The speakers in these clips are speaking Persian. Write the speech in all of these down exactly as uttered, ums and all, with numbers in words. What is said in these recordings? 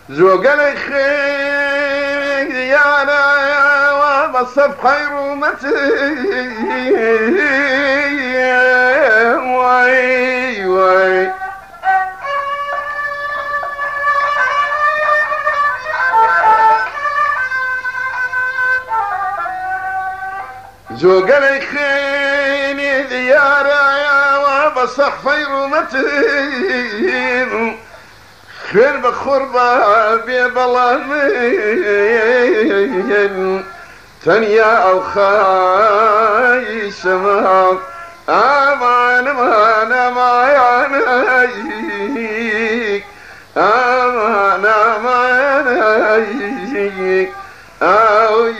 زوجل خير يا لا بصف خير متي واي واي زوجل خير يا لا بصف خير متي خير بخربة ببلامين تنيا أو خاي سما أمان أمان أمان أمان أمان أوي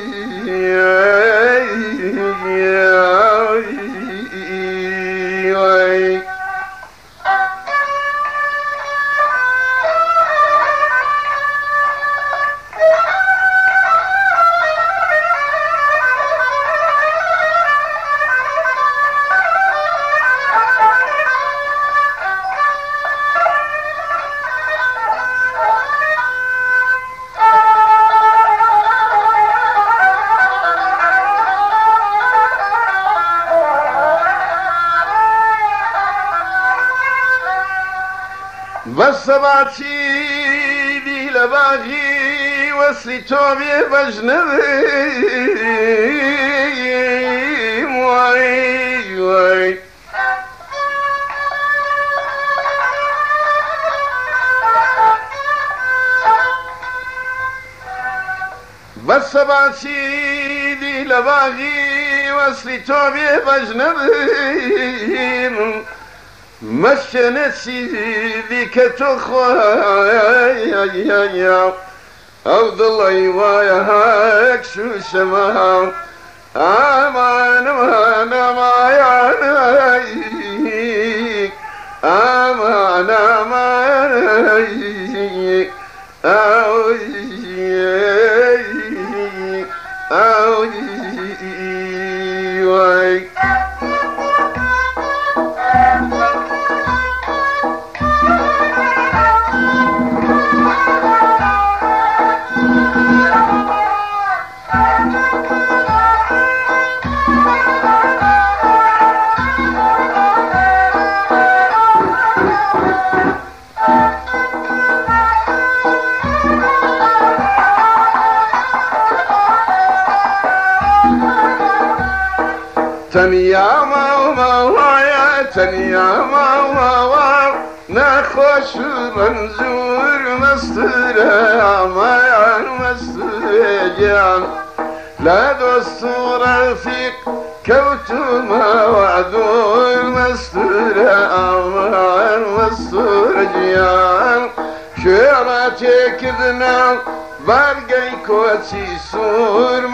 بس باتي دي لباغي وصلي توبي بجنبي واي واي بس باتي دي لباغي وصلي توبي بجنبي مشنسي ذيك تخويا أو ضلي وياك شو سما أمان أمان أمان أمان أمان أوي أوي تنيا ماما يا تنيا ماما نخوش منزور مستر ما مستر لا دستور رفيق كوتما وعدور مستر امان مستر جيان شيراتك ذنا برقي كوتي سور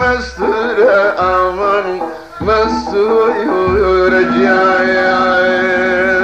مستر امان مستور رجايا